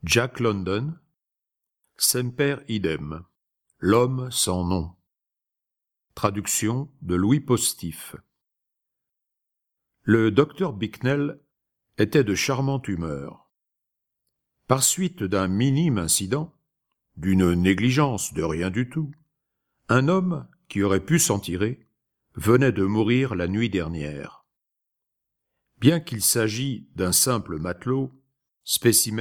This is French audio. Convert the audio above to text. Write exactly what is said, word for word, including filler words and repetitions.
Jack London, Semper Idem, L'homme sans nom. Traduction de Louis Postif. Le docteur Bicknell était de charmante humeur. Par suite d'un minime incident, d'une négligence de rien du tout, un homme qui aurait pu s'en tirer venait de mourir la nuit dernière. Bien qu'il s'agît d'un simple matelot, spécimen